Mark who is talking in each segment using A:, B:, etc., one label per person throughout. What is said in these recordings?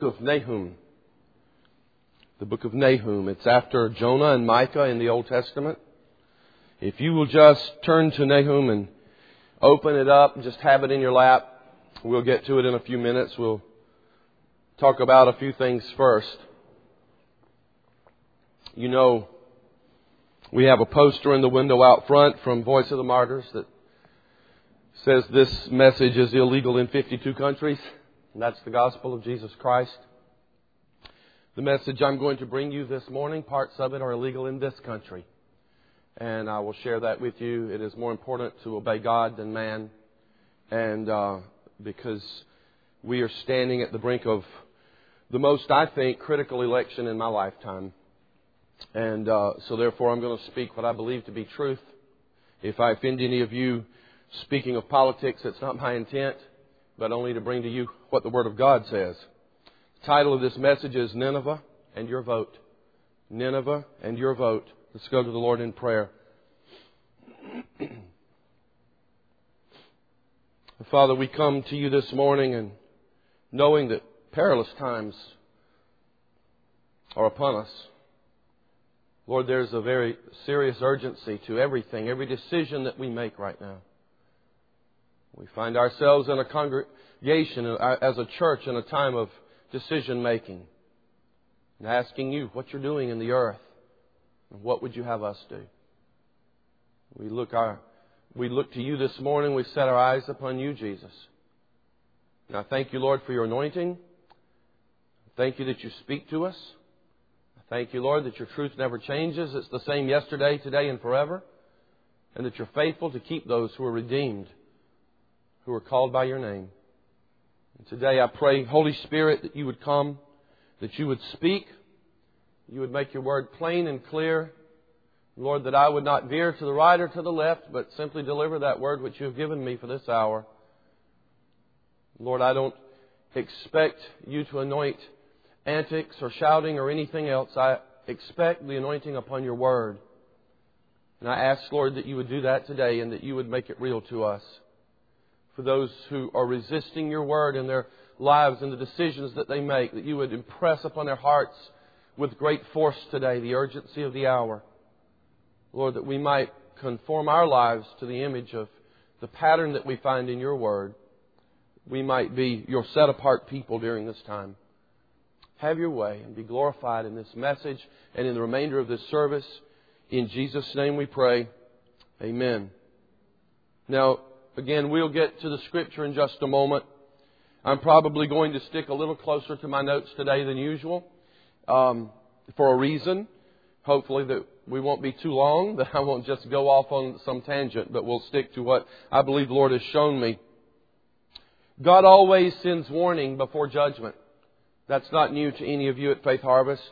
A: Of Nahum. The book of Nahum. It's after Jonah and Micah in the Old Testament. If you will just turn to Nahum and open it up and just have it in your lap, we'll get to it in a few minutes. We'll talk about a few things first. You know, we have a poster in the window out front from Voice of the Martyrs that says this message is illegal in 52 countries. And that's the gospel of Jesus Christ. The message I'm going to bring you this morning, parts of it are illegal in this country. And I will share that with you. It is more important to obey God than man. And because we are standing at the brink of the most, I think, critical election in my lifetime. And so therefore I'm going to speak what I believe to be truth. If I offend any of you speaking of politics, it's not my intent, but only to bring to you what the Word of God says. The title of this message is Nineveh and Your Vote. Nineveh and Your Vote. Let's go to the Lord in prayer. Father, we come to you this morning and knowing that perilous times are upon us. Lord, there's a very serious urgency to everything, every decision that we make right now. We find ourselves in a congregation, as a church, in a time of decision making. And asking you what you're doing in the earth. And what would you have us do? We look to you this morning. We set our eyes upon you, Jesus. And I thank you, Lord, for your anointing. Thank you that you speak to us. I thank you, Lord, that your truth never changes. It's the same yesterday, today, and forever. And that you're faithful to keep those who are redeemed, who are called by your name. And today I pray, Holy Spirit, that you would come, that you would speak, you would make your word plain and clear. Lord, that I would not veer to the right or to the left, but simply deliver that word which you have given me for this hour. Lord, I don't expect you to anoint antics or shouting or anything else. I expect the anointing upon your word. And I ask, Lord, that you would do that today and that you would make it real to us. For those who are resisting your word in their lives and the decisions that they make, that you would impress upon their hearts with great force today the urgency of the hour. Lord, that we might conform our lives to the image of the pattern that we find in your word. We might be your set-apart people during this time. Have your way and be glorified in this message and in the remainder of this service. In Jesus' name we pray. Amen. Now, again, we'll get to the Scripture in just a moment. I'm probably going to stick a little closer to my notes today than usual for a reason. Hopefully that we won't be too long, that I won't just go off on some tangent, but we'll stick to what I believe the Lord has shown me. God always sends warning before judgment. That's not new to any of you at Faith Harvest.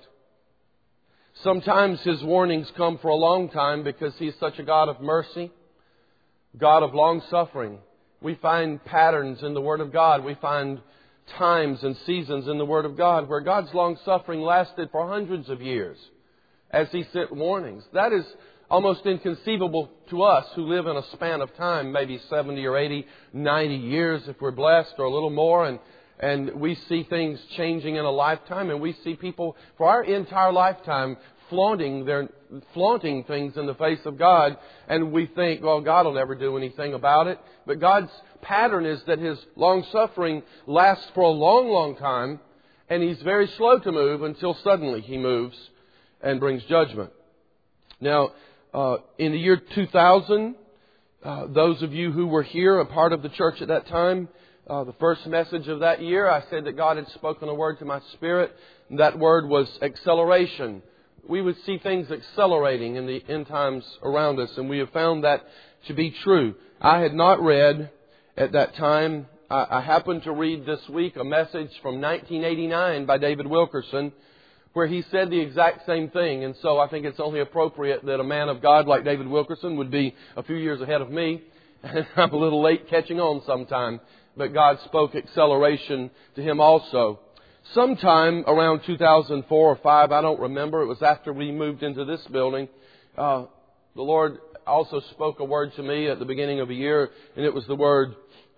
A: Sometimes His warnings come for a long time because He's such a God of mercy, God of long-suffering. We find patterns in the Word of God. We find times and seasons in the Word of God where God's long-suffering lasted for hundreds of years as He sent warnings. That is almost inconceivable to us who live in a span of time, maybe 70 or 80, 90 years if we're blessed, or a little more. And we see things changing in a lifetime, and we see people for our entire lifetime flaunting things in the face of God, and we think, well, God will never do anything about it. But God's pattern is that His long-suffering lasts for a long, long time, and He's very slow to move until suddenly He moves and brings judgment. Now, in the year 2000, those of you who were here, a part of the church at that time, the first message of that year, I said that God had spoken a word to my spirit, and that word was acceleration. We would see things accelerating in the end times around us, and we have found that to be true. I had not read at that time. I happened to read this week a message from 1989 by David Wilkerson where he said the exact same thing. And so I think it's only appropriate that a man of God like David Wilkerson would be a few years ahead of me. And I'm a little late catching on sometime. But God spoke acceleration to him also. Sometime around 2004 or 5, I don't remember. It was after we moved into this building. The Lord also spoke a word to me at the beginning of a year, and it was the word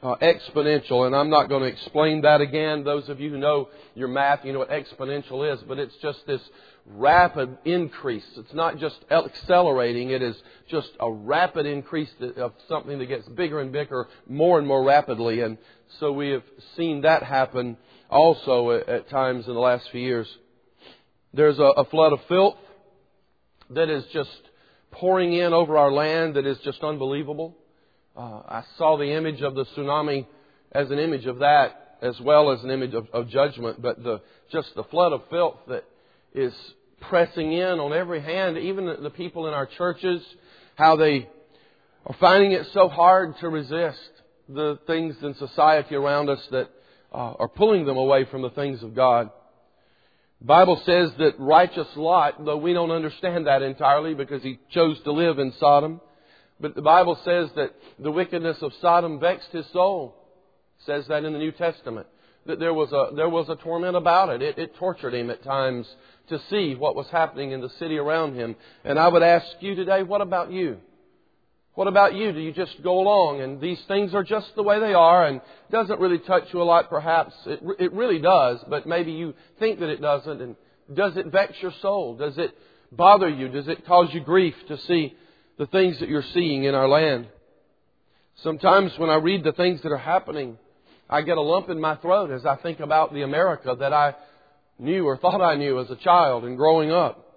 A: exponential. And I'm not going to explain that again. Those of you who know your math, you know what exponential is. But it's just this rapid increase. It's not just accelerating. It is just a rapid increase of something that gets bigger and bigger more and more rapidly. And so we have seen that happen also at times in the last few years. There's a flood of filth that is just pouring in over our land that is just unbelievable. I saw the image of the tsunami as an image of that, as well as an image of judgment. But just the flood of filth that is pressing in on every hand, even the people in our churches, how they are finding it so hard to resist the things in society around us that are pulling them away from the things of God. The Bible says that righteous Lot, though we don't understand that entirely because he chose to live in Sodom, but the Bible says that the wickedness of Sodom vexed his soul. It says that in the New Testament. That there was a torment about it. It tortured him at times to see what was happening in the city around him. And I would ask you today, what about you? What about you? Do you just go along and these things are just the way they are and it doesn't really touch you a lot perhaps? It really does, but maybe you think that it doesn't. And does it vex your soul? Does it bother you? Does it cause you grief to see the things that you're seeing in our land? Sometimes when I read the things that are happening, I get a lump in my throat as I think about the America that I knew or thought I knew as a child and growing up.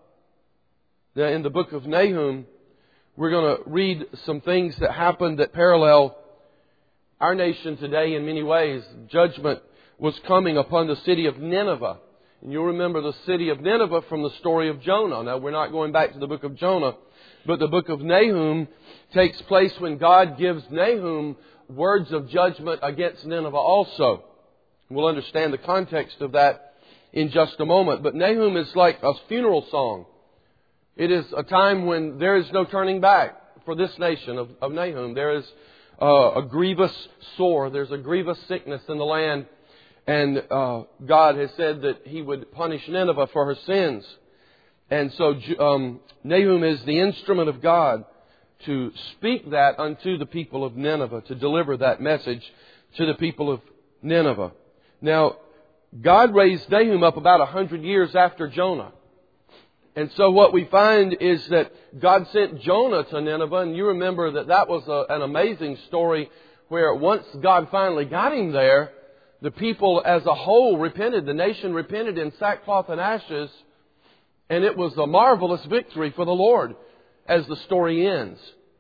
A: In the book of Nahum, we're going to read some things that happened that parallel our nation today in many ways. Judgment was coming upon the city of Nineveh. And you'll remember the city of Nineveh from the story of Jonah. Now, we're not going back to the book of Jonah, but the book of Nahum takes place when God gives Nahum words of judgment against Nineveh also. We'll understand the context of that in just a moment. But Nahum is like a funeral song. It is a time when there is no turning back for this nation of Nahum. There is a grievous sore. There's a grievous sickness in the land. And God has said that He would punish Nineveh for her sins. And so Nahum is the instrument of God to speak that unto the people of Nineveh, to deliver that message to the people of Nineveh. Now, God raised Nahum up about 100 years after Jonah. And so what we find is that God sent Jonah to Nineveh, and you remember that was an amazing story where once God finally got him there, the people as a whole repented. The nation repented in sackcloth and ashes, and it was a marvelous victory for the Lord as the story ends.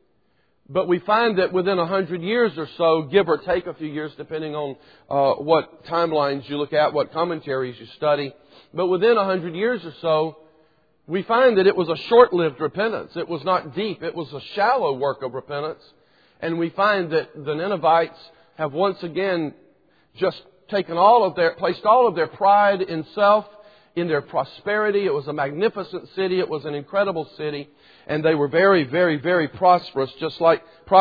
A: But we find that within 100 years or so, give or take a few years, depending on what timelines you look at, what commentaries you study, but within 100 years or so, we find that it was a short-lived repentance. It was not deep. It was a shallow work of repentance. And we find that the Ninevites have once again just placed all of their pride in self, in their prosperity. It was a magnificent city. It was an incredible city. And they were very, very, very prosperous, just like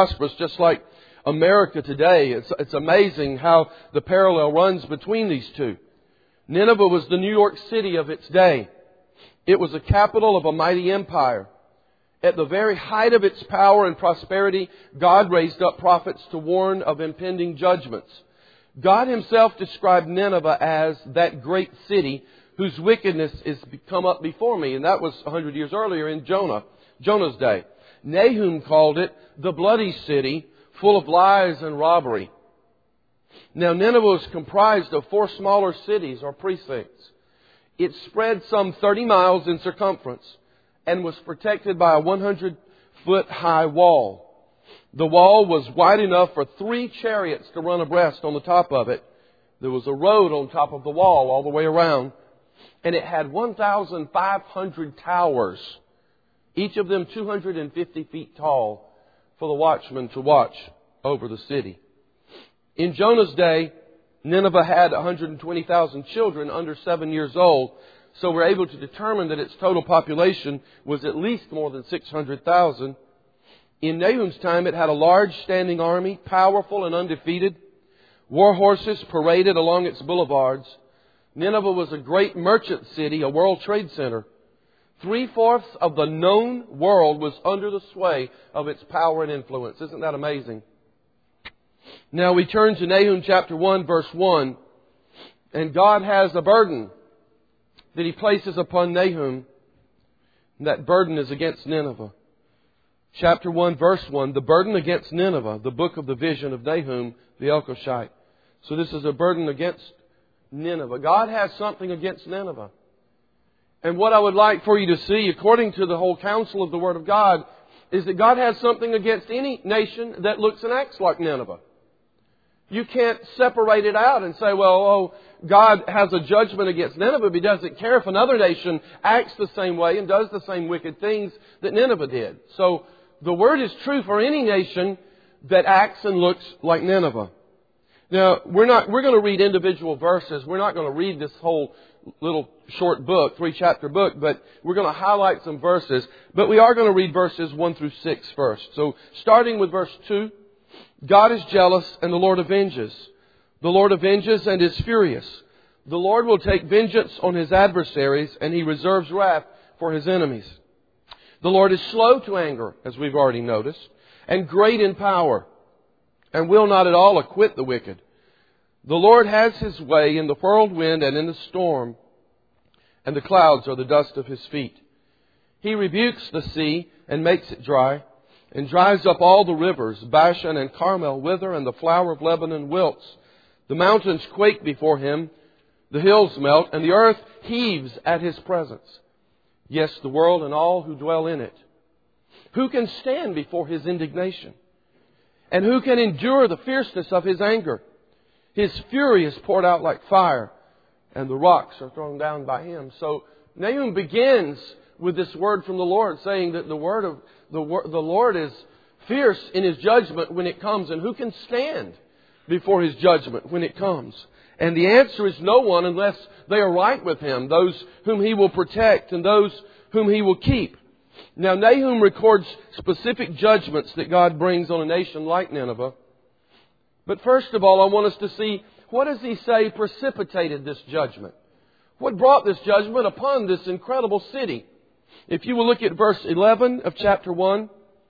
A: America today. It's amazing how the parallel runs between these two. Nineveh was the New York City of its day. It was a capital of a mighty empire. At the very height of its power and prosperity, God raised up prophets to warn of impending judgments. God Himself described Nineveh as that great city whose wickedness is come up before me. And that was 100 years earlier in Jonah's day. Nahum called it the bloody city, full of lies and robbery. Now Nineveh was comprised of 4 smaller cities or precincts. It spread some 30 miles in circumference and was protected by a 100-foot high wall. The wall was wide enough for 3 chariots to run abreast on the top of it. There was a road on top of the wall all the way around. And it had 1,500 towers, each of them 250 feet tall, for the watchmen to watch over the city. In Jonah's day, Nineveh had 120,000 children under 7 years old, so we're able to determine that its total population was at least more than 600,000. In Nahum's time, it had a large standing army, powerful and undefeated. War horses paraded along its boulevards. Nineveh was a great merchant city, a world trade center. 3/4 of the known world was under the sway of its power and influence. Isn't that amazing? Now we turn to Nahum chapter 1, verse 1. And God has a burden that He places upon Nahum. And that burden is against Nineveh. Chapter 1, verse 1. The burden against Nineveh, the book of the vision of Nahum the Elkoshite. So this is a burden against Nineveh. God has something against Nineveh. And what I would like for you to see, according to the whole counsel of the Word of God, is that God has something against any nation that looks and acts like Nineveh. You can't separate it out and say, well, God has a judgment against Nineveh, but He doesn't care if another nation acts the same way and does the same wicked things that Nineveh did. So the Word is true for any nation that acts and looks like Nineveh. Now, we're going to read individual verses. We're not going to read this whole little short book, 3-chapter book, but we're going to highlight some verses. But we are going to read verses 1 through 6 first. So, starting with verse 2, God is jealous and the Lord avenges. The Lord avenges and is furious. The Lord will take vengeance on His adversaries, and He reserves wrath for His enemies. The Lord is slow to anger, as we've already noticed, and great in power, and will not at all acquit the wicked. The Lord has His way in the whirlwind and in the storm, and the clouds are the dust of His feet. He rebukes the sea and makes it dry, and dries up all the rivers. Bashan and Carmel wither, and the flower of Lebanon wilts. The mountains quake before Him, the hills melt, and the earth heaves at His presence. Yes, the world and all who dwell in it. Who can stand before His indignation? And who can endure the fierceness of His anger? His fury is poured out like fire, and the rocks are thrown down by Him. So Nahum begins with this word from the Lord, saying that the Lord is fierce in His judgment when it comes. And who can stand before His judgment when it comes? And the answer is no one unless they are right with Him, those whom He will protect and those whom He will keep. Now, Nahum records specific judgments that God brings on a nation like Nineveh. But first of all, I want us to see, what does He say precipitated this judgment? What brought this judgment upon this incredible city? If you will look at verse 11 of chapter 1,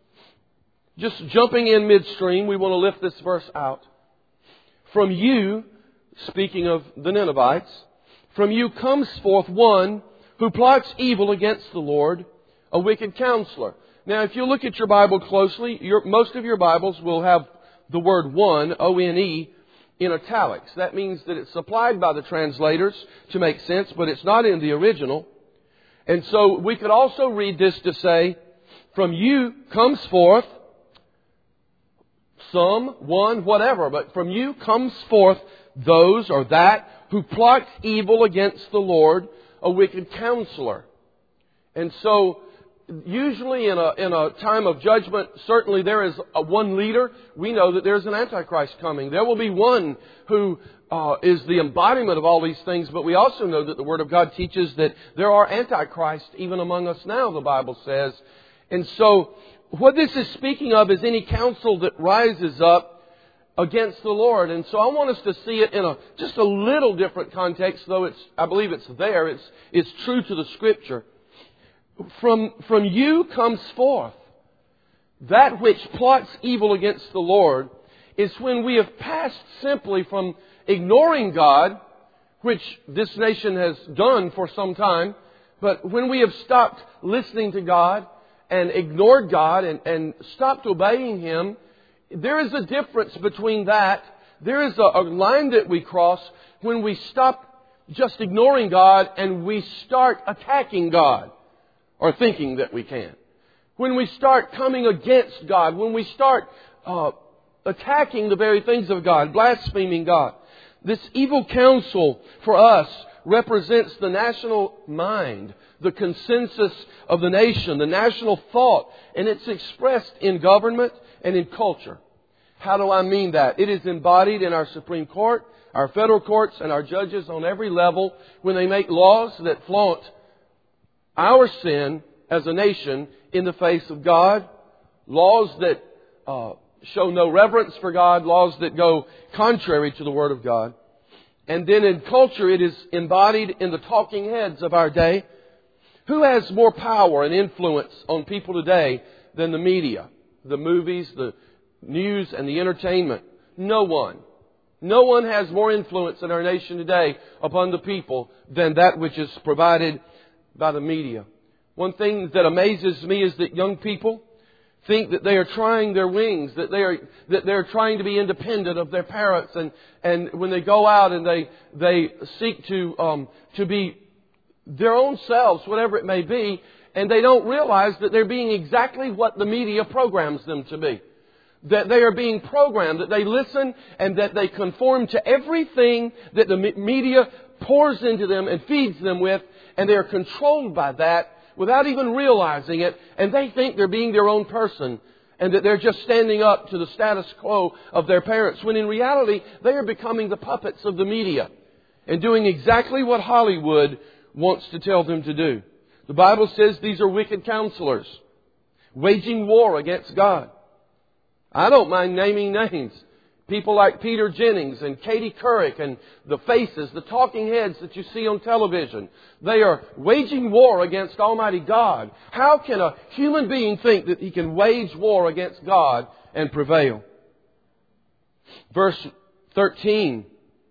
A: just jumping in midstream, we want to lift this verse out. From you, speaking of the Ninevites, from you comes forth one who plots evil against the Lord, a wicked counselor. Now, if you look at your Bible closely, most of your Bibles will have the word one, O-N-E, in italics. That means that it's supplied by the translators to make sense, but it's not in the original. And so we could also read this to say, from you comes forth some, one, whatever, but from you comes forth those or that who plots evil against the Lord, a wicked counselor. And so usually in a time of judgment, certainly there is one leader. We know that there's an Antichrist coming. There will be one who is the embodiment of all these things, but we also know that the Word of God teaches that there are Antichrists even among us now, the Bible says. And so what this is speaking of is any counsel that rises up against the Lord. And so I want us to see it in just a little different context, though I believe it's there. It's true to the Scripture. From you comes forth that which plots evil against the Lord is when we have passed simply from ignoring God, which this nation has done for some time, but when we have stopped listening to God and ignored God and stopped obeying Him, there is a difference between that. There is a line that we cross when we stop just ignoring God and we start attacking God. Or thinking that we can. When we start coming against God, when we start attacking the very things of God, blaspheming God. This evil counsel for us represents the national mind, the consensus of the nation, the national thought, and it's expressed in government and in culture. How do I mean that? It is embodied in our Supreme Court, our federal courts, and our judges on every level when they make laws that flaunt our sin as a nation in the face of God, laws that show no reverence for God, laws that go contrary to the Word of God. And then in culture, it is embodied in the talking heads of our day. Who has more power and influence on people today than the media, the movies, the news, and the entertainment? No one. No one has more influence in our nation today upon the people than that which is provided by the media. One thing that amazes me is that young people think that they are trying their wings, that they're trying to be independent of their parents, and when they go out and they seek to be their own selves, whatever it may be, and they don't realize that they're being exactly what the media programs them to be. That they are being programmed, that they listen and that they conform to everything that the media pours into them and feeds them with, and they are controlled by that without even realizing it, and they think they're being their own person and that they're just standing up to the status quo of their parents, when in reality they are becoming the puppets of the media and doing exactly what Hollywood wants to tell them to do. The Bible says these are wicked counselors, waging war against God. I don't mind naming names. People like Peter Jennings and Katie Couric and the faces, the talking heads that you see on television. They are waging war against Almighty God. How can a human being think that he can wage war against God and prevail? Verse 13.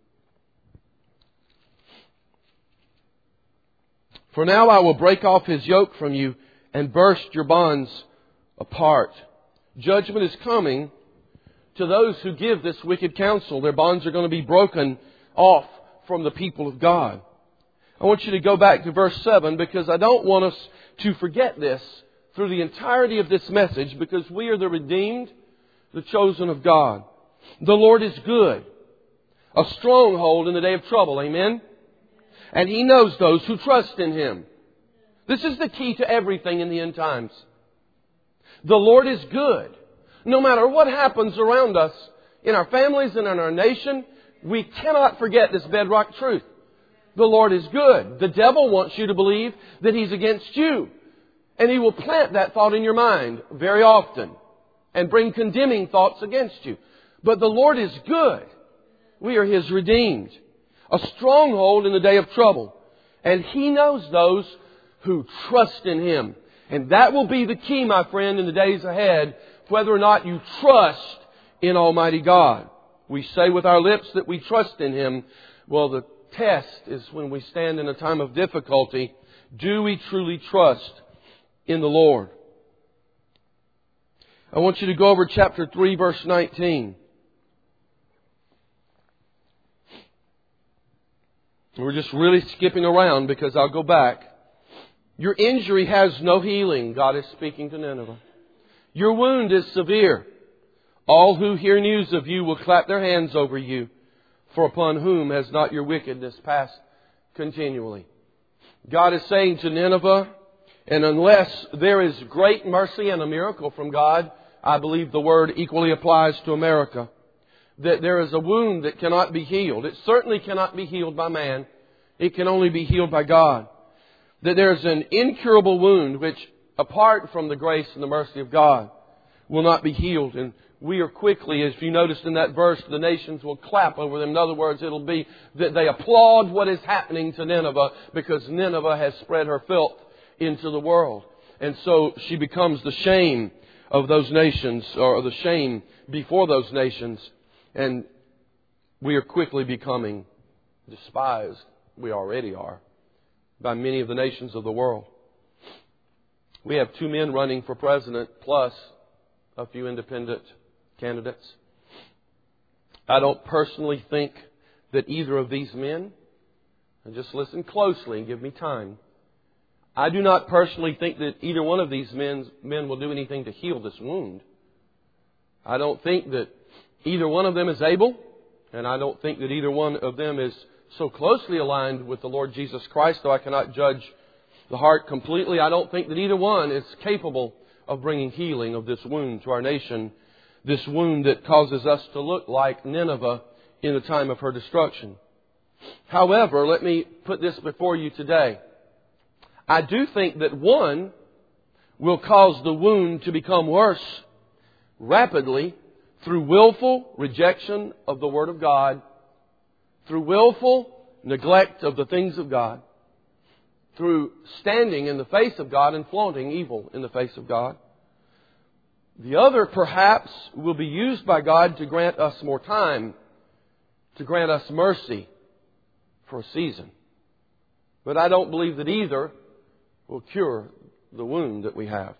A: For now I will break off his yoke from you and burst your bonds apart. Judgment is coming to those who give this wicked counsel. Their bonds are going to be broken off from the people of God. I want you to go back to verse 7, because I don't want us to forget this through the entirety of this message, because we are the redeemed, the chosen of God. The Lord is good, a stronghold in the day of trouble. Amen? And He knows those who trust in Him. This is the key to everything in the end times. The Lord is good. No matter what happens around us, in our families and in our nation, we cannot forget this bedrock truth. The Lord is good. The devil wants you to believe that He's against you. And he will plant that thought in your mind very often and bring condemning thoughts against you. But the Lord is good. We are His redeemed. A stronghold in the day of trouble. And He knows those who trust in Him. And that will be the key, my friend, in the days ahead, whether or not you trust in Almighty God. We say with our lips that we trust in Him. Well, the test is when we stand in a time of difficulty. Do we truly trust in the Lord? I want you to go over chapter 3, verse 19. We're just really skipping around because I'll go back. Your injury has no healing, God is speaking to Nineveh. Your wound is severe. All who hear news of you will clap their hands over you. For upon whom has not your wickedness passed continually? God is saying to Nineveh, and unless there is great mercy and a miracle from God, I believe the word equally applies to America. That there is a wound that cannot be healed. It certainly cannot be healed by man. It can only be healed by God. That there is an incurable wound which, apart from the grace and the mercy of God, will not be healed. And we are quickly, as you noticed in that verse, the nations will clap over them. In other words, it'll be that they applaud what is happening to Nineveh, because Nineveh has spread her filth into the world. And so she becomes the shame of those nations, or the shame before those nations. And we are quickly becoming despised. We already are, by many of the nations of the world. We have 2 men running for president, plus a few independent candidates. I don't personally think that either of these men, and just listen closely and give me time, I do not personally think that either one of these men will do anything to heal this wound. I don't think that either one of them is able, and I don't think that either one of them is so closely aligned with the Lord Jesus Christ, though I cannot judge the heart completely. I don't think that either one is capable of bringing healing of this wound to our nation, this wound that causes us to look like Nineveh in the time of her destruction. However, let me put this before you today. I do think that one will cause the wound to become worse rapidly through willful rejection of the Word of God, through willful neglect of the things of God, through standing in the face of God and flaunting evil in the face of God. The other, perhaps, will be used by God to grant us more time, to grant us mercy for a season. But I don't believe that either will cure the wound that we have.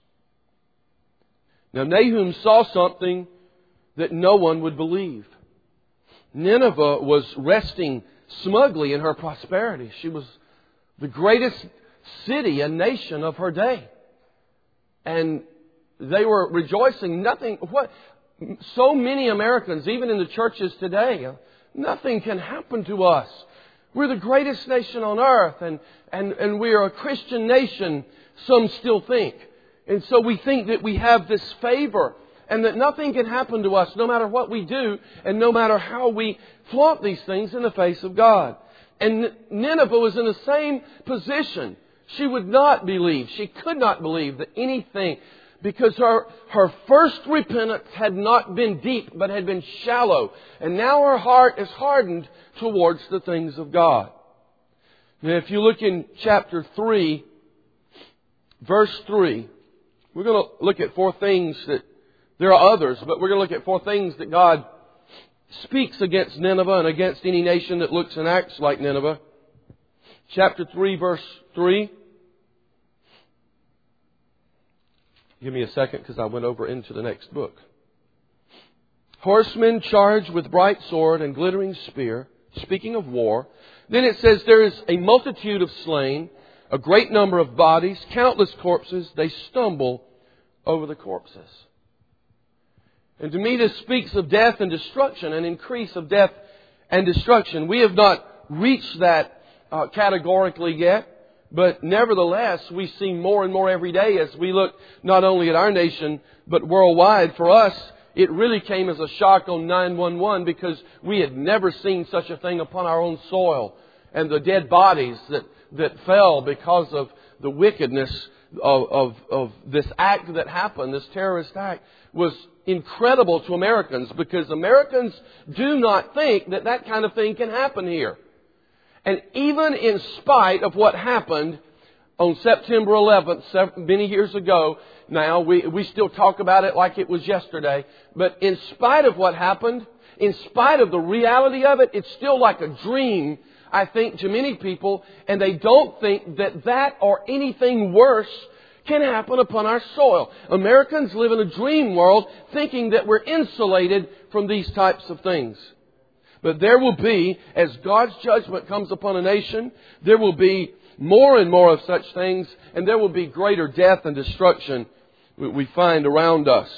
A: Now, Nahum saw something that no one would believe. Nineveh was resting smugly in her prosperity. She was the greatest city and nation of her day. And they were rejoicing. So many Americans, even in the churches today, nothing can happen to us. We're the greatest nation on earth, and we are a Christian nation, some still think. And so we think that we have this favor and that nothing can happen to us no matter what we do and no matter how we flaunt these things in the face of God. And Nineveh was in the same position. She would not believe. She could not believe that anything, because her first repentance had not been deep but had been shallow. And now her heart is hardened towards the things of God. Now if you look in chapter 3, verse 3, we're going to look at four things that, there are others, but we're going to look at four things that God speaks against Nineveh and against any nation that looks and acts like Nineveh. Chapter 3, verse 3. Give me a second because I went over into the next book. Horsemen charged with bright sword and glittering spear, speaking of war. Then it says there is a multitude of slain, a great number of bodies, countless corpses. They stumble over the corpses. And to me this speaks of death and destruction, an increase of death and destruction. We have not reached that categorically yet. But nevertheless, we see more and more every day as we look not only at our nation, but worldwide. For us, it really came as a shock on 9/11 because we had never seen such a thing upon our own soil. And the dead bodies that fell because of the wickedness of this act that happened, this terrorist act, was incredible to Americans because Americans do not think that that kind of thing can happen here. And even in spite of what happened on September 11th, many years ago, now we still talk about it like it was yesterday. But in spite of what happened, in spite of the reality of it, it's still like a dream, I think, to many people. And they don't think that or anything worse can happen upon our soil. Americans live in a dream world thinking that we're insulated from these types of things. But there will be, as God's judgment comes upon a nation, there will be more and more of such things, and there will be greater death and destruction we find around us.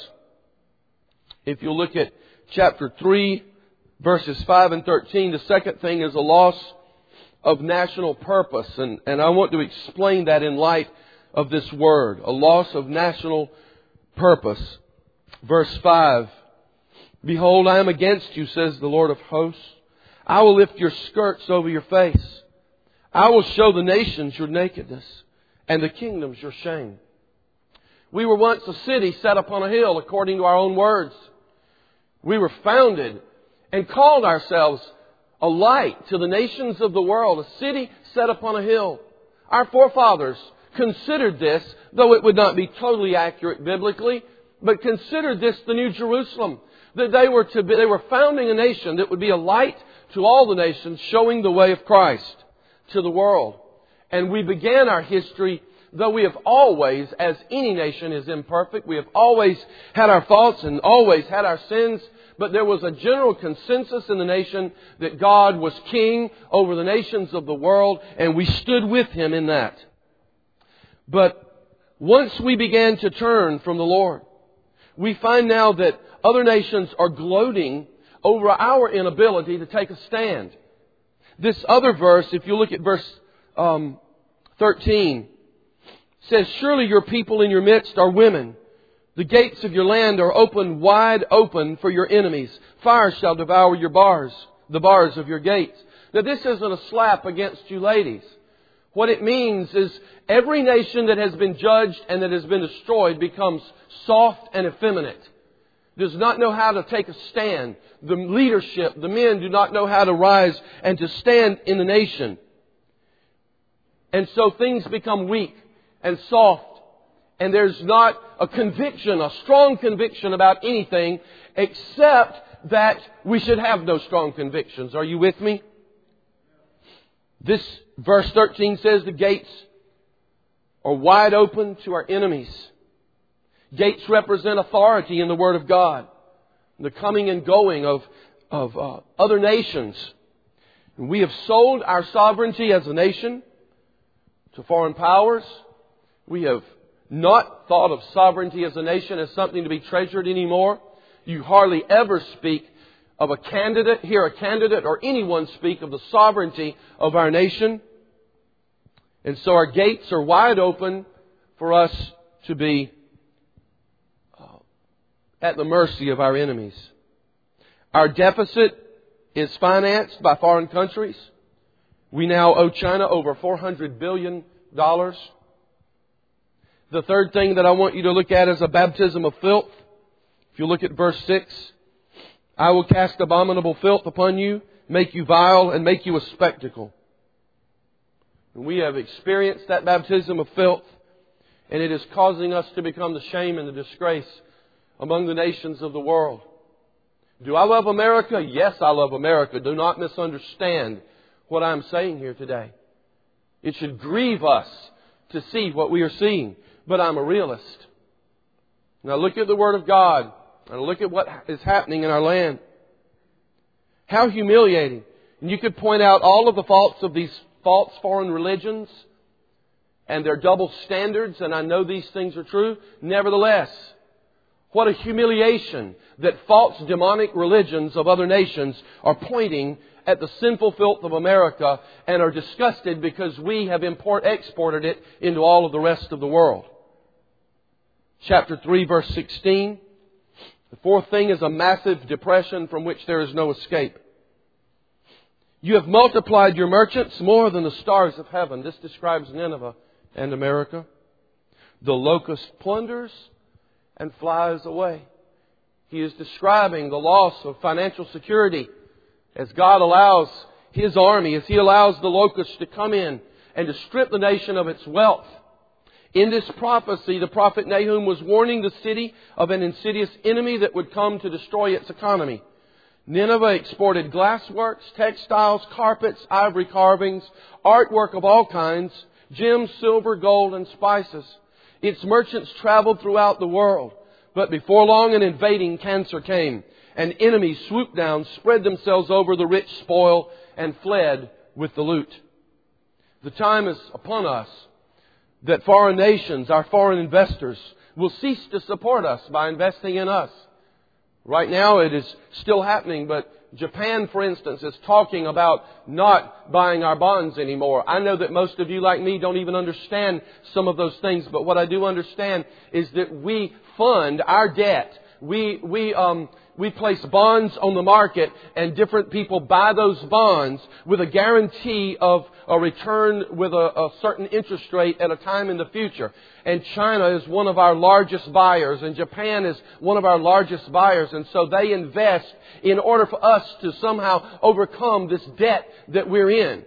A: If you look at chapter 3, verses 5 and 13, the second thing is a loss of national purpose. And I want to explain that in light of this word, a loss of national purpose. Verse 5. Behold, I am against you, says the Lord of hosts. I will lift your skirts over your face. I will show the nations your nakedness and the kingdoms your shame. We were once a city set upon a hill, according to our own words. We were founded and called ourselves a light to the nations of the world, a city set upon a hill. Our forefathers considered this, though it would not be totally accurate biblically, but considered this the New Jerusalem. That they were founding a nation that would be a light to all the nations, showing the way of Christ to the world. And we began our history, though we have always, as any nation is imperfect, we have always had our faults and always had our sins, but there was a general consensus in the nation that God was king over the nations of the world, and we stood with Him in that. But once we began to turn from the Lord, we find now that other nations are gloating over our inability to take a stand. This other verse, if you look at verse 13, says, surely your people in your midst are women. The gates of your land are open, wide open for your enemies. Fire shall devour your bars, the bars of your gates. Now this isn't a slap against you ladies. What it means is every nation that has been judged and that has been destroyed becomes soft and effeminate. Does not know how to take a stand. The leadership, the men do not know how to rise and to stand in the nation. And so things become weak and soft And there's not a conviction, a strong conviction about anything except that we should have no strong convictions. Are you with me? This verse 13 says the gates are wide open to our enemies. Gates represent authority in the Word of God. The coming and going of other nations. We have sold our sovereignty as a nation to foreign powers. We have not thought of sovereignty as a nation as something to be treasured anymore. You hardly ever speak of a candidate, hear a candidate or anyone speak of the sovereignty of our nation. And so our gates are wide open for us to be at the mercy of our enemies. Our deficit is financed by foreign countries. We now owe China over $400 billion. The third thing that I want you to look at is a baptism of filth. If you look at verse 6, I will cast abominable filth upon you, make you vile, and make you a spectacle. And we have experienced that baptism of filth, and it is causing us to become the shame and the disgrace among the nations of the world. Do I love America? Yes, I love America. Do not misunderstand what I'm saying here today. It should grieve us to see what we are seeing. But I'm a realist. Now look at the Word of God. And look at what is happening in our land. How humiliating. And you could point out all of the faults of these false foreign religions and their double standards. And I know these things are true. Nevertheless, what a humiliation that false demonic religions of other nations are pointing at the sinful filth of America and are disgusted because we have exported it into all of the rest of the world. Chapter 3, verse 16. The fourth thing is a massive depression from which there is no escape. You have multiplied your merchants more than the stars of heaven. This describes Nineveh and America. The locust plunders and flies away. He is describing the loss of financial security as God allows His army, as He allows the locusts to come in and to strip the nation of its wealth. In this prophecy, the prophet Nahum was warning the city of an insidious enemy that would come to destroy its economy. Nineveh exported glassworks, textiles, carpets, ivory carvings, artwork of all kinds, gems, silver, gold, and spices. Its merchants traveled throughout the world. But before long, an invading cancer came, and enemies swooped down, spread themselves over the rich spoil, and fled with the loot. The time is upon us that foreign nations, our foreign investors, will cease to support us by investing in us. Right now it is still happening, but Japan, for instance, is talking about not buying our bonds anymore. I know that most of you, like me, don't even understand some of those things, but what I do understand is that we fund our debt. We place bonds on the market, and different people buy those bonds with a guarantee of a return with a certain interest rate at a time in the future. And China is one of our largest buyers, and Japan is one of our largest buyers. And so they invest in order for us to somehow overcome this debt that we're in.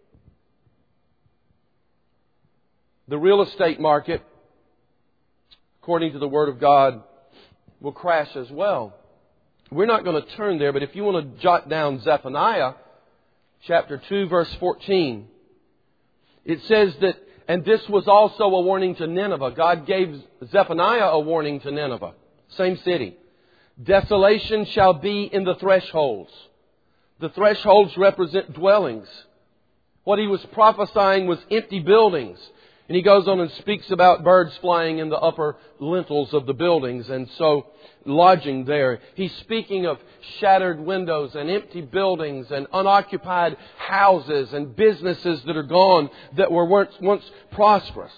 A: The real estate market, according to the Word of God, will crash as well. We're not going to turn there, but if you want to jot down Zephaniah chapter 2, verse 14, it says that, and this was also a warning to Nineveh. God gave Zephaniah a warning to Nineveh, same city. Desolation shall be in the thresholds. The thresholds represent dwellings. What he was prophesying was empty buildings. And he goes on and speaks about birds flying in the upper lintels of the buildings, and so lodging there. He's speaking of shattered windows and empty buildings and unoccupied houses and businesses that are gone that were once prosperous.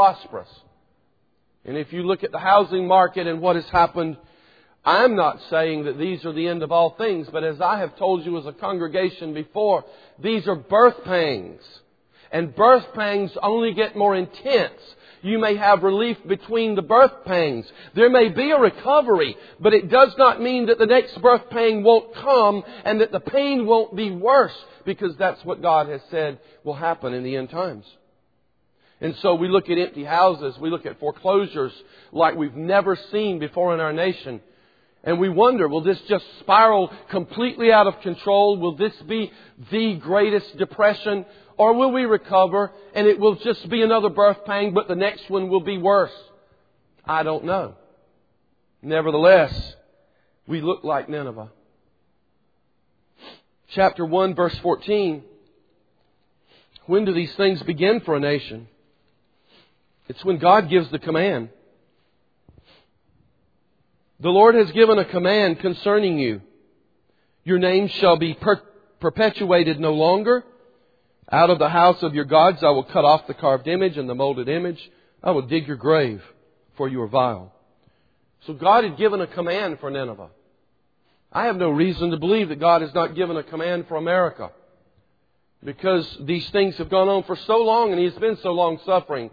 A: And if you look at the housing market and what has happened, I'm not saying that these are the end of all things, but as I have told you as a congregation before, these are birth pangs. And birth pangs only get more intense. You may have relief between the birth pangs. There may be a recovery, but it does not mean that the next birth pang won't come and that the pain won't be worse, because that's what God has said will happen in the end times. And so we look at empty houses, we look at foreclosures like we've never seen before in our nation. And we wonder, will this just spiral completely out of control? Will this be the greatest depression? Or will we recover and it will just be another birth pang, but the next one will be worse? I don't know. Nevertheless, we look like Nineveh. Chapter 1, verse 14. When do these things begin for a nation? It's when God gives the command. The Lord has given a command concerning you. Your name shall be perpetuated no longer. Out of the house of your gods I will cut off the carved image and the molded image. I will dig your grave, for you are vile. So God had given a command for Nineveh. I have no reason to believe that God has not given a command for America, because these things have gone on for so long and He has been so long suffering,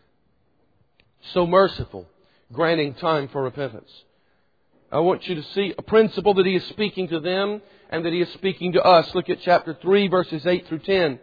A: so merciful, granting time for repentance. I want you to see a principle that He is speaking to them and that He is speaking to us. Look at chapter 3, verses 8 through 10.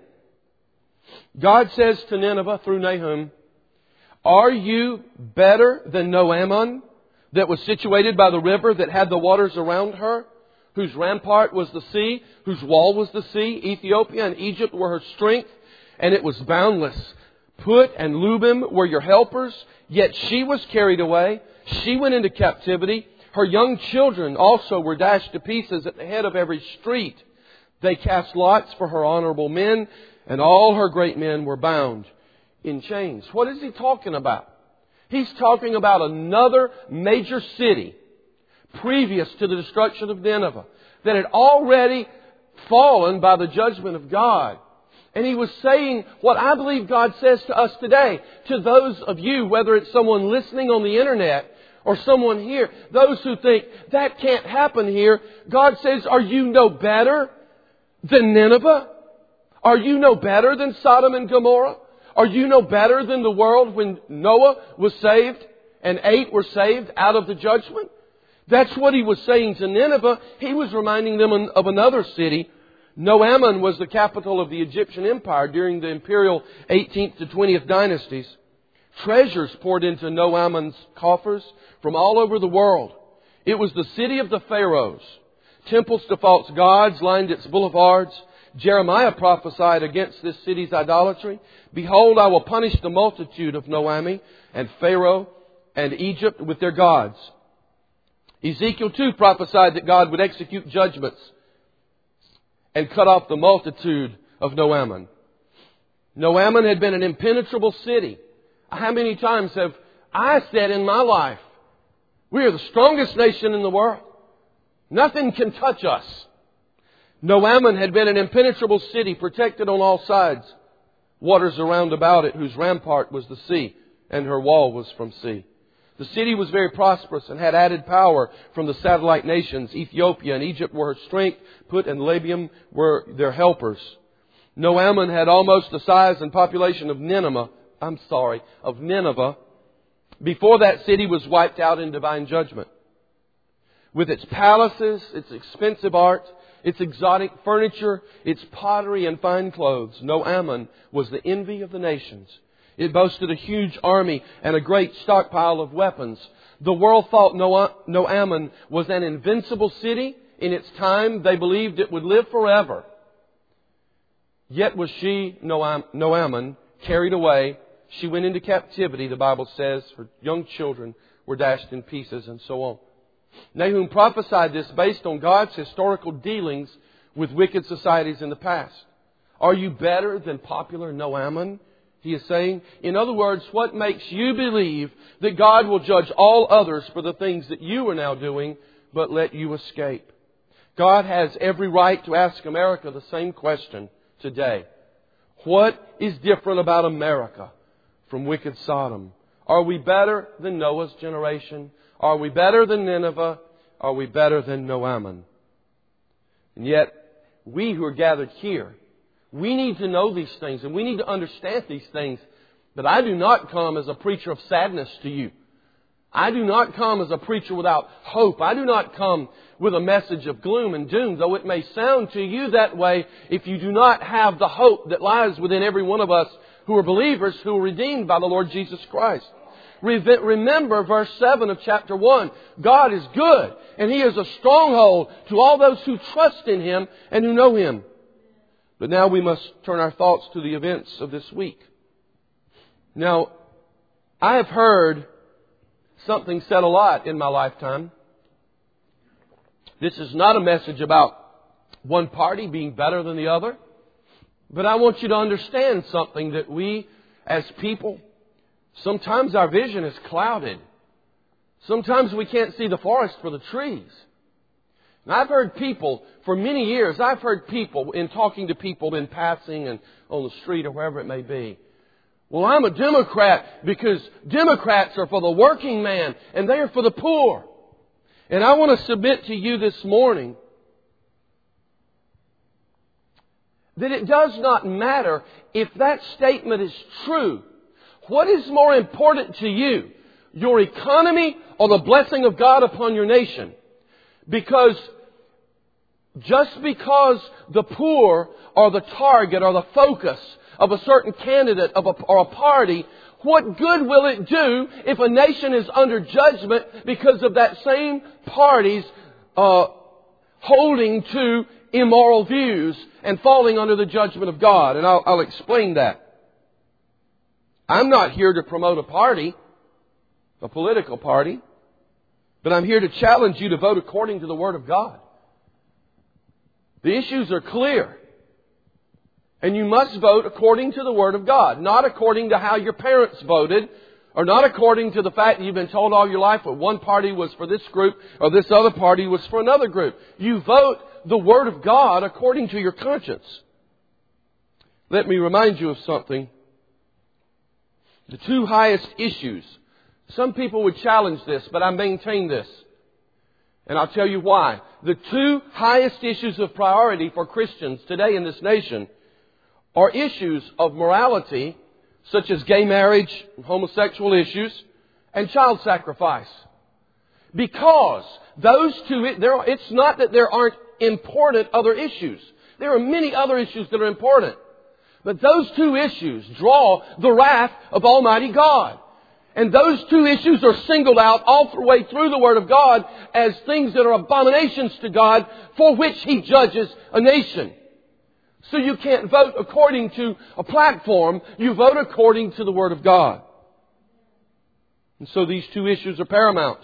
A: God says to Nineveh through Nahum, "Are you better than Noaman, that was situated by the river, that had the waters around her, whose rampart was the sea, whose wall was the sea? Ethiopia and Egypt were her strength, and it was boundless. Put and Lubim were your helpers, yet she was carried away. She went into captivity. Her young children also were dashed to pieces at the head of every street. They cast lots for her honorable men, and all her great men were bound in chains." What is He talking about? He's talking about another major city previous to the destruction of Nineveh that had already fallen by the judgment of God. And He was saying what I believe God says to us today, to those of you, whether it's someone listening on the internet or someone here, those who think that can't happen here. God says, are you no better than Nineveh? Are you no better than Sodom and Gomorrah? Are you no better than the world when Noah was saved and 8 were saved out of the judgment? That's what He was saying to Nineveh. He was reminding them of another city. Noaman was the capital of the Egyptian Empire during the imperial 18th to 20th dynasties. Treasures poured into Noaman's coffers from all over the world. It was the city of the pharaohs. Temples to false gods lined its boulevards. Jeremiah prophesied against this city's idolatry. "Behold, I will punish the multitude of Noami and Pharaoh and Egypt with their gods." Ezekiel too prophesied that God would execute judgments and cut off the multitude of Noaman. Noaman had been an impenetrable city. How many times have I said in my life, we are the strongest nation in the world. Nothing can touch us. Noaman had been an impenetrable city, protected on all sides. Waters around about it, whose rampart was the sea, and her wall was from sea. The city was very prosperous and had added power from the satellite nations. Ethiopia and Egypt were her strength. Put and Lubim were their helpers. Noaman had almost the size and population of Nineveh. Before that city was wiped out in divine judgment. With its palaces, its expensive art, its exotic furniture, its pottery and fine clothes, Noaman was the envy of the nations. It boasted a huge army and a great stockpile of weapons. The world thought Noaman was an invincible city. In its time, they believed it would live forever. Yet was she, Noaman, carried away. She went into captivity, the Bible says. Her young children were dashed in pieces and so on. Nahum prophesied this based on God's historical dealings with wicked societies in the past. Are you better than popular Noaman? He is saying. In other words, what makes you believe that God will judge all others for the things that you are now doing, but let you escape? God has every right to ask America the same question today. What is different about America from wicked Sodom? Are we better than Noah's generation? Are we better than Nineveh? Are we better than Noaman? And yet, we who are gathered here, we need to know these things and we need to understand these things. But I do not come as a preacher of sadness to you. I do not come as a preacher without hope. I do not come with a message of gloom and doom, though it may sound to you that way if you do not have the hope that lies within every one of us who are believers, who are redeemed by the Lord Jesus Christ. Remember verse 7 of chapter 1. God is good, and He is a stronghold to all those who trust in Him and who know Him. But now we must turn our thoughts to the events of this week. Now, I have heard something said a lot in my lifetime. This is not a message about one party being better than the other. But I want you to understand something, that we as people, sometimes our vision is clouded. Sometimes we can't see the forest for the trees. And I've heard people, for many years, I've heard people, in talking to people in passing and on the street or wherever it may be, well, I'm a Democrat because Democrats are for the working man and they are for the poor. And I want to submit to you this morning that it does not matter if that statement is true. What is more important to you, your economy or the blessing of God upon your nation? Because just because the poor are the target or the focus of a certain candidate or a party, what good will it do if a nation is under judgment because of that same party's holding to immoral views and falling under the judgment of God? And I'll explain that. I'm not here to promote a party, a political party, but I'm here to challenge you to vote according to the Word of God. The issues are clear. And you must vote according to the Word of God, not according to how your parents voted, or not according to the fact that you've been told all your life that one party was for this group or this other party was for another group. You vote the Word of God according to your conscience. Let me remind you of something. The two highest issues. Some people would challenge this, but I maintain this. And I'll tell you why. The two highest issues of priority for Christians today in this nation are issues of morality, such as gay marriage, homosexual issues, and child sacrifice. Because those two, it's not that there aren't important other issues. There are many other issues that are important. But those two issues draw the wrath of Almighty God. And those two issues are singled out all the way through the Word of God as things that are abominations to God, for which He judges a nation. So you can't vote according to a platform. You vote according to the Word of God. And so these two issues are paramount.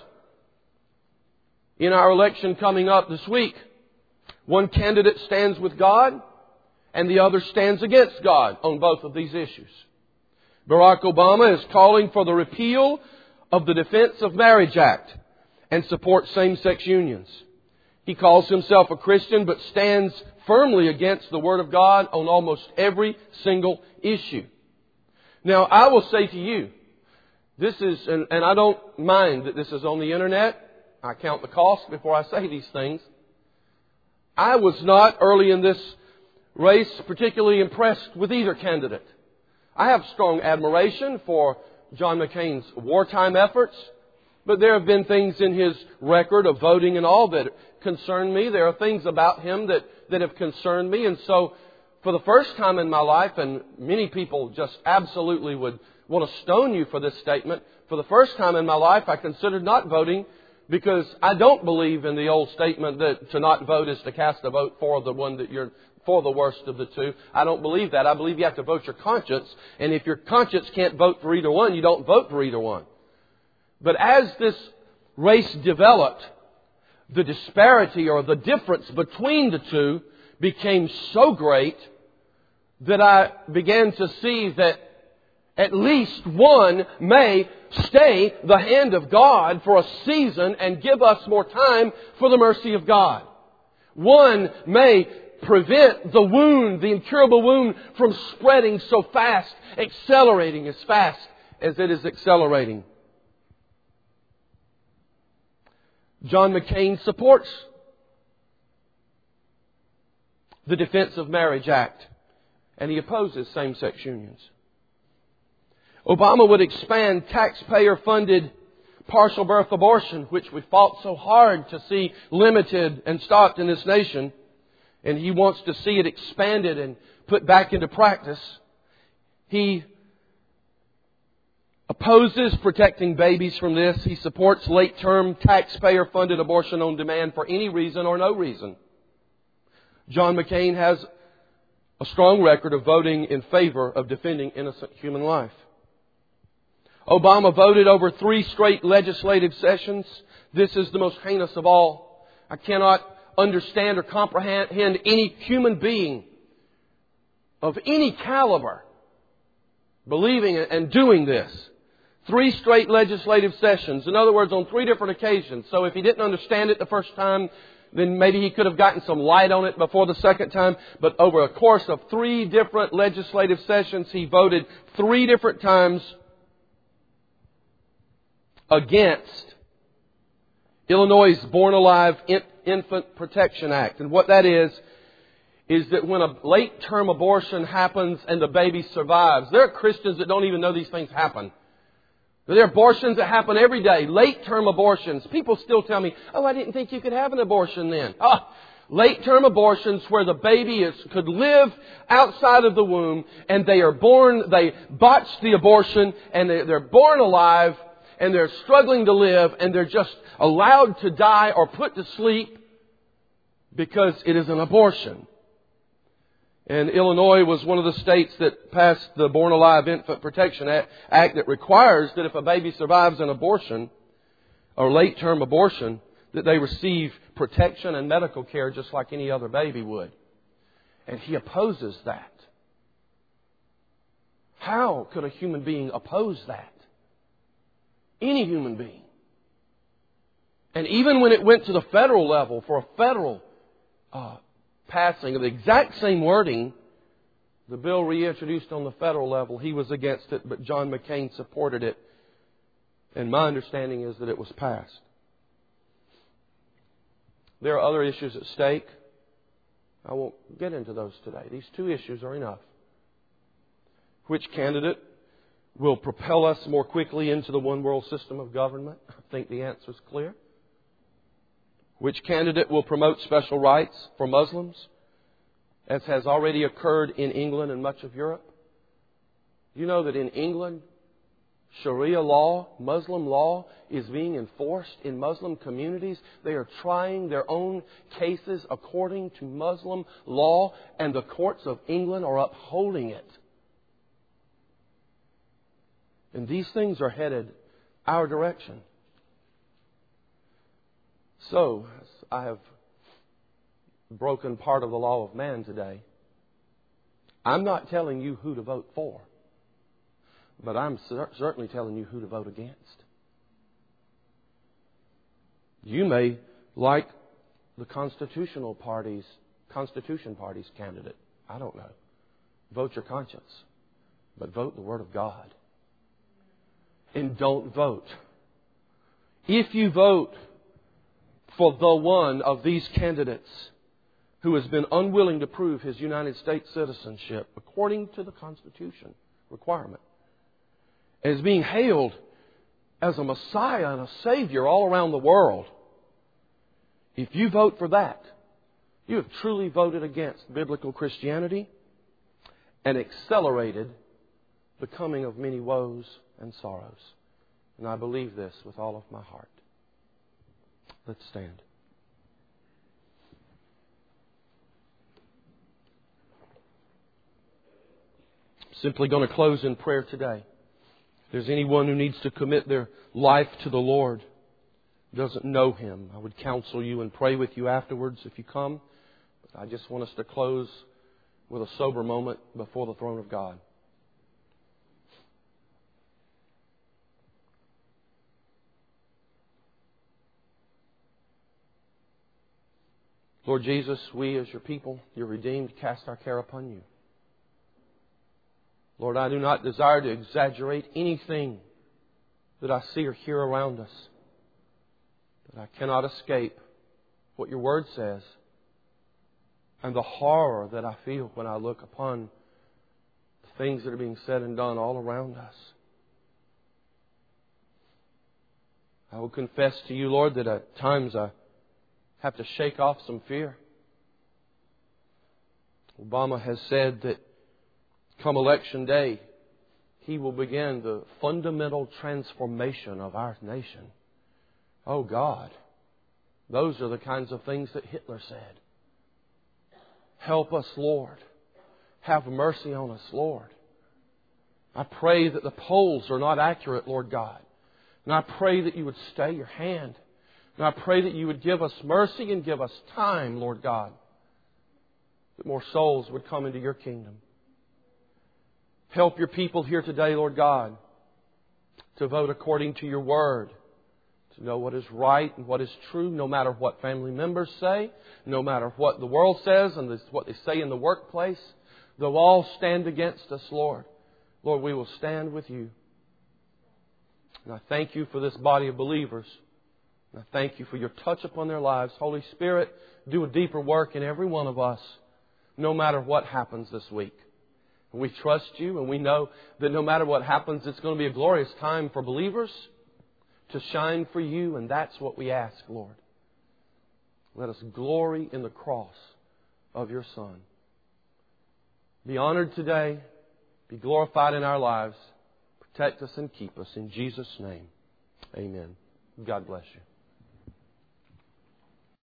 A: In our election coming up this week, one candidate stands with God and the other stands against God on both of these issues. Barack Obama is calling for the repeal of the Defense of Marriage Act and supports same-sex unions. He calls himself a Christian but stands firmly against the Word of God on almost every single issue. Now, I will say to you, this is, and I don't mind that this is on the internet. I count the cost before I say these things. I was not, early in this race, particularly impressed with either candidate. I have strong admiration for John McCain's wartime efforts, but there have been things in his record of voting and all that concern me. There are things about him that have concerned me. And so, for the first time in my life, and many people just absolutely would want to stone you for this statement, for the first time in my life, I considered not voting, because I don't believe in the old statement that to not vote is to cast a vote for the one that you're for the worst of the two. I don't believe that. I believe you have to vote your conscience. And if your conscience can't vote for either one, you don't vote for either one. But as this race developed, the disparity or the difference between the two became so great that I began to see that at least one may stay the hand of God for a season and give us more time for the mercy of God. One may prevent the wound, the incurable wound, from spreading so fast, accelerating as fast as it is accelerating. John McCain supports the Defense of Marriage Act, and he opposes same-sex unions. Obama would expand taxpayer-funded partial birth abortion, which we fought so hard to see limited and stopped in this nation. And he wants to see it expanded and put back into practice. He opposes protecting babies from this. He supports late-term, taxpayer-funded abortion on demand for any reason or no reason. John McCain has a strong record of voting in favor of defending innocent human life. Obama voted over 3 straight legislative sessions. This is the most heinous of all. I cannot understand or comprehend any human being of any caliber believing and doing this. 3 straight legislative sessions. In other words, on 3 different occasions. So if he didn't understand it the first time, then maybe he could have gotten some light on it before the second time. But over a course of 3 different legislative sessions, he voted 3 different times against Illinois' Born Alive Infant Protection Act. And what that is that when a late-term abortion happens and the baby survives, there are Christians that don't even know these things happen. There are abortions that happen every day. Late-term abortions. People still tell me, oh, I didn't think you could have an abortion then. Late-term abortions where the baby could live outside of the womb and they are born, they botch the abortion and they're born alive and they're struggling to live and they're just allowed to die or put to sleep because it is an abortion. And Illinois was one of the states that passed the Born Alive Infant Protection Act that requires that if a baby survives an abortion or late-term abortion, that they receive protection and medical care just like any other baby would. And he opposes that. How could a human being oppose that? Any human being. And even when it went to the federal level for a federal passing of the exact same wording, the bill reintroduced on the federal level, he was against it, but John McCain supported it. And my understanding is that it was passed. There are other issues at stake. I won't get into those today. These 2 issues are enough. Which candidate will propel us more quickly into the one world system of government? I think the answer is clear. Which candidate will promote special rights for Muslims, as has already occurred in England and much of Europe? You know that in England, Sharia law, Muslim law, is being enforced in Muslim communities. They are trying their own cases according to Muslim law, and the courts of England are upholding it. And these things are headed our direction. So, I have broken part of the law of man today. I'm not telling you who to vote for, but I'm certainly telling you who to vote against. You may like the Constitution Party's candidate. I don't know. Vote your conscience, but vote the Word of God. And don't vote. If you vote for the one of these candidates who has been unwilling to prove his United States citizenship according to the Constitution requirement, and is being hailed as a Messiah and a Savior all around the world, if you vote for that, you have truly voted against biblical Christianity and accelerated the coming of many woes and sorrows. And I believe this with all of my heart. Let's stand. I'm simply going to close in prayer today. If there's anyone who needs to commit their life to the Lord, doesn't know Him, I would counsel you and pray with you afterwards if you come. But I just want us to close with a sober moment before the throne of God. Lord Jesus, we as your people, your redeemed, cast our care upon you. Lord, I do not desire to exaggerate anything that I see or hear around us. But I cannot escape what your Word says and the horror that I feel when I look upon the things that are being said and done all around us. I will confess to you, Lord, that at times I have to shake off some fear. Obama has said that come election day, He will begin the fundamental transformation of our nation. Oh God, those are the kinds of things that Hitler said. Help us, Lord. Have mercy on us, Lord. I pray that the polls are not accurate, Lord God. And I pray that You would stay Your hand. And I pray that You would give us mercy and give us time, Lord God, that more souls would come into Your kingdom. Help Your people here today, Lord God, to vote according to Your Word, to know what is right and what is true, no matter what family members say, no matter what the world says and what they say in the workplace. They'll all stand against us, Lord. Lord, we will stand with You. And I thank You for this body of believers. And I thank You for Your touch upon their lives. Holy Spirit, do a deeper work in every one of us, no matter what happens this week. And we trust You, and we know that no matter what happens, it's going to be a glorious time for believers to shine for You, and that's what we ask, Lord. Let us glory in the cross of Your Son. Be honored today. Be glorified in our lives. Protect us and keep us. In Jesus' name, amen. God bless you.